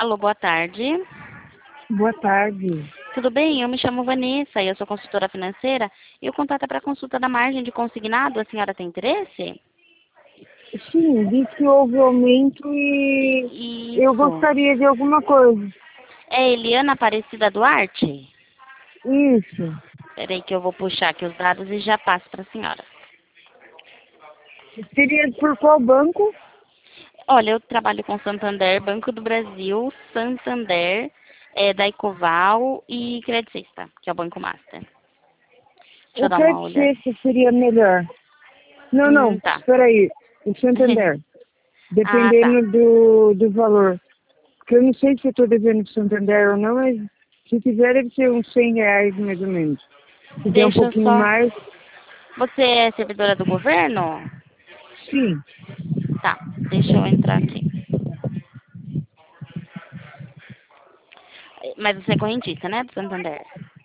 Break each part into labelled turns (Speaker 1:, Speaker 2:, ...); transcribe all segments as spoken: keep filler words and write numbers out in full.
Speaker 1: Alô, boa tarde.
Speaker 2: Boa tarde.
Speaker 1: Tudo bem? Eu me chamo Vanessa e eu sou consultora financeira e o contato é para consulta da margem de consignado. A senhora tem interesse?
Speaker 2: Sim, diz que houve aumento e eu
Speaker 1: Isso.
Speaker 2: gostaria de alguma coisa.
Speaker 1: É Eliana Aparecida Duarte?
Speaker 2: Isso.
Speaker 1: Peraí que eu vou puxar aqui os dados e já passo para a senhora.
Speaker 2: Seria por qual banco?
Speaker 1: Olha, eu trabalho com Santander, Banco do Brasil, Santander, é, da Ecoval e Credit Suisse, que é o Banco Master. Deixa eu
Speaker 2: O
Speaker 1: dar uma
Speaker 2: Credit
Speaker 1: olhada.
Speaker 2: Suisse seria melhor. Não, não,
Speaker 1: Hum, tá.
Speaker 2: espera aí. O Santander.
Speaker 1: Ah, tá.
Speaker 2: Dependendo do, do valor. Porque eu não sei se eu estou devendo pro Santander ou não, mas se tiver deve ser uns cem reais mais ou menos. Se der um
Speaker 1: Deixa eu
Speaker 2: pouquinho
Speaker 1: só...
Speaker 2: mais,
Speaker 1: Você é servidora do governo?
Speaker 2: sim.
Speaker 1: Tá, deixa eu entrar aqui. Mas você é correntista, né, do Santander?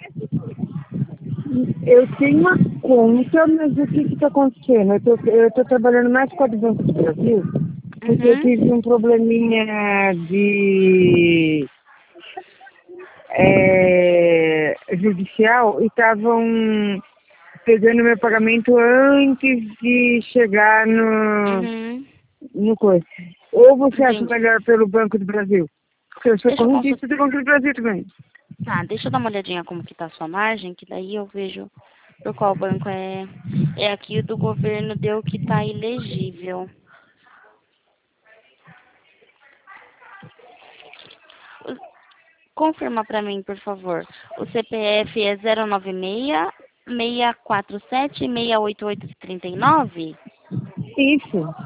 Speaker 2: Eu tenho uma conta, mas o que está acontecendo? Eu tô, eu tô trabalhando mais com a do Banco do Brasil, porque eu
Speaker 1: Uhum.
Speaker 2: tive um probleminha de é, judicial e estavam pegando meu pagamento antes de chegar no,
Speaker 1: Uhum.
Speaker 2: no coisa. Ou você acha
Speaker 1: Entendi.
Speaker 2: melhor pelo Banco do Brasil? Porque eu sou
Speaker 1: Deixa eu consultar.
Speaker 2: correntista do Banco do Brasil também.
Speaker 1: Tá, deixa eu dar uma olhadinha como que tá a sua margem, que daí eu vejo por qual banco é. É aqui o do governo deu que tá ilegível. O- Confirma pra mim, por favor. O C P F é zero nove seis, seis quatro sete, seis oito oito três nove?
Speaker 2: Isso.